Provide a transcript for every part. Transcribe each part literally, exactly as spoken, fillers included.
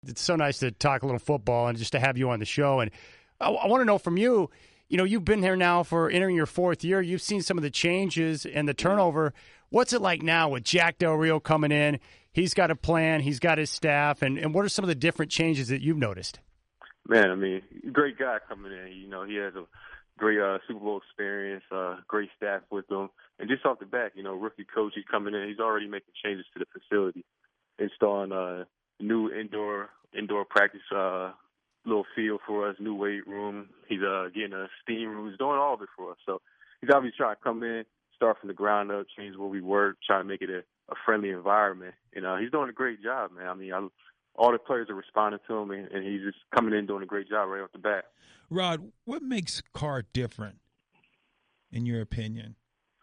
It's so nice to talk a little football and just to have you on the show. And I, I want to know from you, you know, you've been here now for entering your fourth year. You've seen some of the changes and the turnover. What's it like now with Jack Del Rio coming in? He's got a plan. He's got his staff. And, and what are some of the different changes that you've noticed? Man, I mean, great guy coming in. You know, he has a great uh, Super Bowl experience, uh, great staff with him. And just off the bat, you know, rookie coach, he's coming in. He's already making changes to the facility, installing uh, new indoor indoor practice uh, little field for us, new weight room. He's uh, getting a steam room. He's doing all of it for us. So he's obviously trying to come in, start from the ground up, change where we work, trying to make it a, a friendly environment. And uh, he's doing a great job, man. I mean, I, all the players are responding to him, and, and he's just coming in doing a great job right off the bat. Rod, what makes Carr different, in your opinion?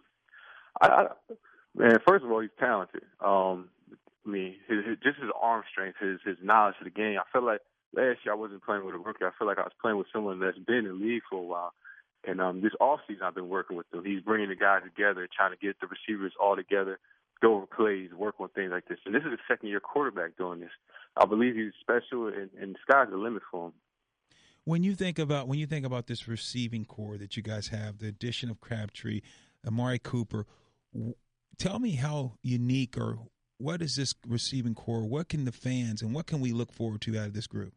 I, I, man, first of all, he's talented. Um, I mean, his, his, just his arm strength, his his knowledge of the game. I feel like last year I wasn't playing with a rookie. I feel like I was playing with someone that's been in the league for a while. And um, this offseason I've been working with him. He's bringing the guys together, trying to get the receivers all together, go over plays, work on things like this. And this is a second-year quarterback doing this. I believe he's special, and, and the sky's the limit for him. When you think about when you think about this receiving core that you guys have, the addition of Crabtree, Amari Cooper, w- tell me how unique or what is this receiving core? What can the fans and what can we look forward to out of this group?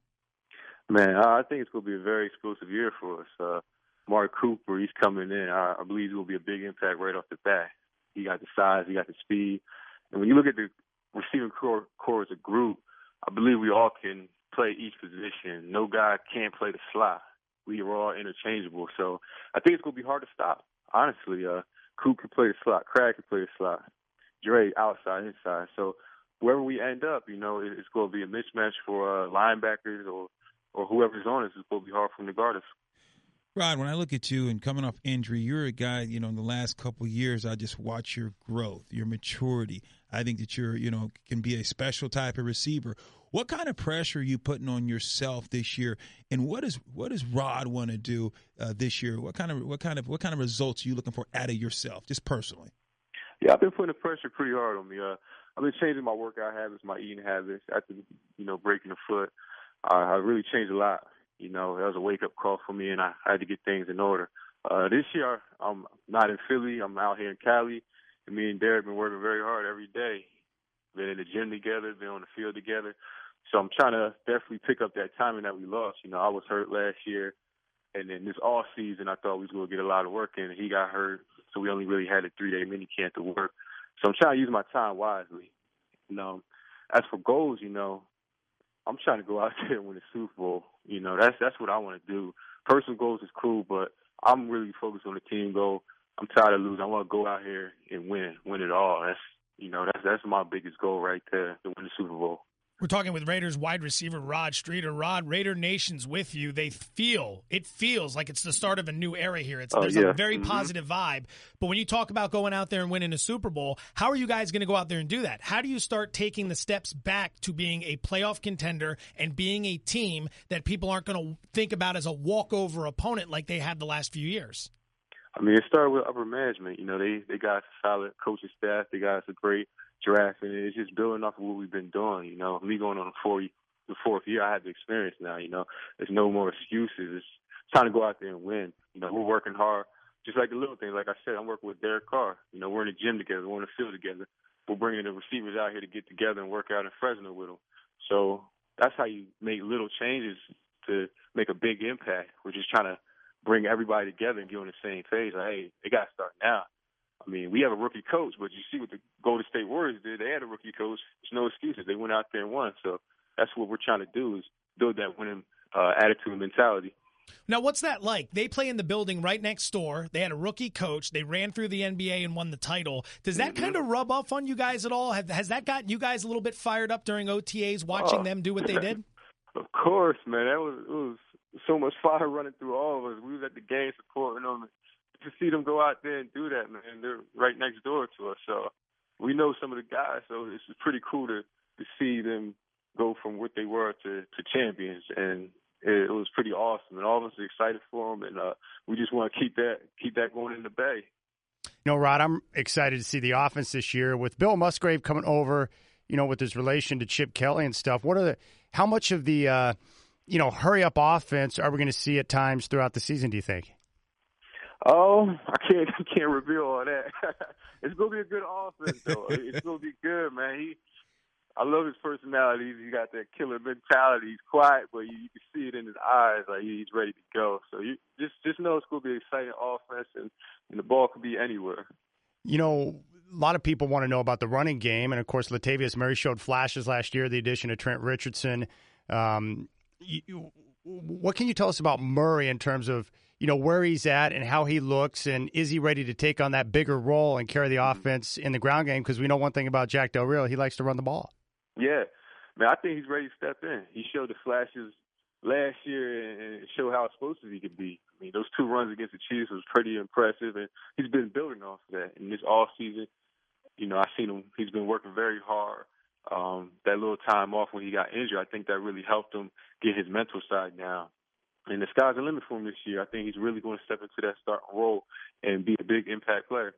Man, I think it's going to be a very explosive year for us. Uh, Amari Cooper, he's coming in. I, I believe he will be a big impact right off the bat. He got the size, he got the speed. And when you look at the receiving core, core as a group, I believe we all can play each position. No guy can't play the slot. We are all interchangeable. So I think it's going to be hard to stop, honestly. Uh, Coop can play the slot. Crab can play the slot. Dre outside, inside. So wherever we end up, you know, it's going to be a mismatch for uh, linebackers or, or whoever's on us. It's going to be hard for them to guard us. Rod, when I look at you and coming off injury, you're a guy, you know, in the last couple of years, I just watch your growth, your maturity. I think that you're, you know, can be a special type of receiver. What kind of pressure are you putting on yourself this year, and what is what does Rod want to do uh, this year? What kind of what kind of what kind of results are you looking for out of yourself, just personally? Yeah, I've been putting the pressure pretty hard on me. Uh, I've been changing my workout habits, my eating habits after, you know, breaking the foot. Uh, I really changed a lot. You know, that was a wake-up call for me, and I had to get things in order. Uh, this year, I'm not in Philly. I'm out here in Cali, and me and Derek have been working very hard every day. Been in the gym together, been on the field together. So I'm trying to definitely pick up that timing that we lost. You know, I was hurt last year, and then this off season, I thought we was going to get a lot of work in, and he got hurt, so we only really had a three-day mini camp to work. So I'm trying to use my time wisely. You know, as for goals, you know, I'm trying to go out there and win the Super Bowl. You know, that's that's what I want to do. Personal goals is cool, but I'm really focused on the team goal. I'm tired of losing. I want to go out here and win, win it all. That's you know, that's that's my biggest goal right there, to win the Super Bowl. We're talking with Raiders wide receiver Rod Streeter. Rod, Raider Nation's with you. They feel, it feels like it's the start of a new era here. It's, oh, there's yeah. a very mm-hmm. positive vibe. But when you talk about going out there and winning a Super Bowl, how are you guys going to go out there and do that? How do you start taking the steps back to being a playoff contender and being a team that people aren't going to think about as a walkover opponent like they had the last few years? I mean, it started with upper management. You know, they, they got a solid coaching staff. They got us a great draft, and it's just building off of what we've been doing. You know, me going on the fourth, the fourth year, I have the experience now. You know, there's no more excuses. It's time to go out there and win. You know, we're working hard, just like the little things. Like I said, I'm working with Derek Carr. You know, we're in the gym together, we're on the field together. We're bringing the receivers out here to get together and work out in Fresno with them. So that's how you make little changes to make a big impact. We're just trying to bring everybody together and get on the same page. Like, hey, they got to start now. I mean, we have a rookie coach, but you see what the Golden State Warriors did. They had a rookie coach. There's no excuses. They went out there and won. So that's what we're trying to do, is build that winning uh, attitude and mentality. Now, what's that like? They play in the building right next door. They had a rookie coach. They ran through the N B A and won the title. Does that mm-hmm. kind of rub off on you guys at all? Have, has that gotten you guys a little bit fired up during O T As, watching oh. them do what they did? Of course, man. That was, it was so much fire running through all of us. We was at the game supporting them. To see them go out there and do that, man, they're right next door to us. So we know some of the guys, so it's pretty cool to, to see them go from what they were to, to champions. And it, it was pretty awesome. And all of us are excited for them, and uh, we just want to keep that keep that going in the Bay. You know, Rod, I'm excited to see the offense this year with Bill Musgrave coming over. you know, with his relation to Chip Kelly and stuff. What are the, how much of the, uh, you know, hurry up offense are we going to see at times throughout the season, do you think? Oh, I can't I can't reveal all that. It's gonna be a good offense though. It's gonna be good, man. He, I love his personality. He got that killer mentality. He's quiet, but you, you can see it in his eyes. Like he's ready to go. So you just just know it's gonna be an exciting offense, and, and the ball could be anywhere. You know, a lot of people want to know about the running game, and of course, Latavius Murray showed flashes last year. The addition of Trent Richardson. Um, you, what can you tell us about Murray in terms of, you know, where he's at and how he looks, and is he ready to take on that bigger role and carry the offense in the ground game? Because we know one thing about Jack Del Rio, he likes to run the ball. Yeah, man, I think he's ready to step in. He showed the flashes last year and showed how explosive he could be. I mean, those two runs against the Chiefs was pretty impressive, and he's been building off of that. In this off season, you know, I've seen him. He's been working very hard. Um, that little time off when he got injured, I think that really helped him get his mental side down. And the sky's the limit for him this year. I think he's really going to step into that starting role and be a big impact player.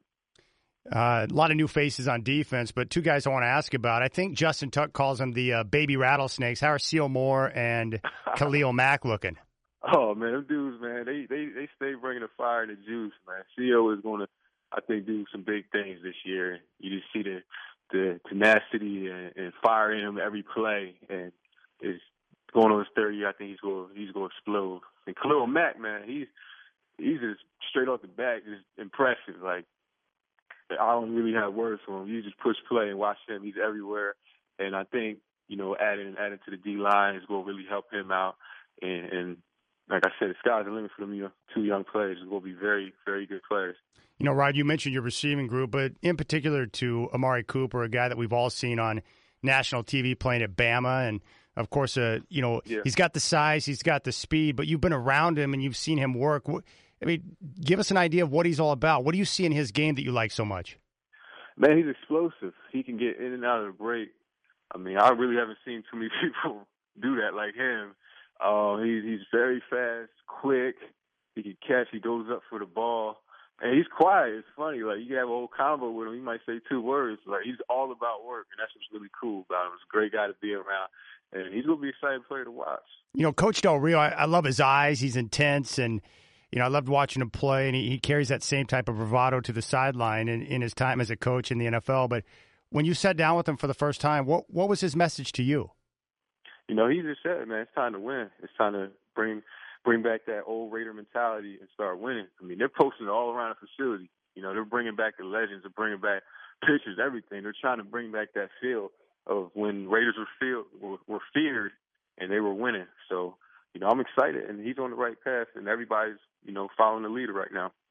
Uh, a lot of new faces on defense, but two guys I want to ask about. I think Justin Tuck calls them the uh, baby rattlesnakes. How are Seal Moore and Khalil Mack looking? Oh, man, them dudes, man, they, they, they stay bringing the fire and the juice, man. Seal is going to, I think, do some big things this year. You just see the, the tenacity and, and fire in him every play, and it's going on his third year. I think he's going he's going to explode. And Khalil Mack, man, he's he's just straight off the bat, just impressive. Like, I don't really have words for him. You just push play and watch him. He's everywhere, and I think, you know, adding adding to the D line is going to really help him out. And, and like I said, the sky's the limit for them, you know, two young players. It's going to be very, very good players. You know, Rod, you mentioned your receiving group, but in particular to Amari Cooper, a guy that we've all seen on national T V playing at Bama, and of course, uh, you know, yeah. he's got the size, he's got the speed, but you've been around him and you've seen him work. I mean, give us an idea of what he's all about. What do you see in his game that you like so much? Man, he's explosive. He can get in and out of the break. I mean, I really haven't seen too many people do that like him. Uh, he's, he's very fast, quick. He can catch. He goes up for the ball. And he's quiet. It's funny. Like, you can have a whole combo with him. He might say two words. Like, he's all about work, and that's what's really cool about him. He's a great guy to be around. And he's going to be an exciting player to watch. You know, Coach Del Rio, I, I love his eyes. He's intense, and, you know, I loved watching him play, and he, he carries that same type of bravado to the sideline in, in his time as a coach in the N F L. But when you sat down with him for the first time, what what was his message to you? You know, he just said, man, it's time to win. It's time to bring bring back that old Raider mentality and start winning. I mean, they're posting it all around the facility. You know, they're bringing back the legends. They're bringing back pictures, everything. They're trying to bring back that feel of when Raiders were, feel, were, were feared and they were winning. So, you know, I'm excited, and he's on the right path, and everybody's, you know, following the leader right now.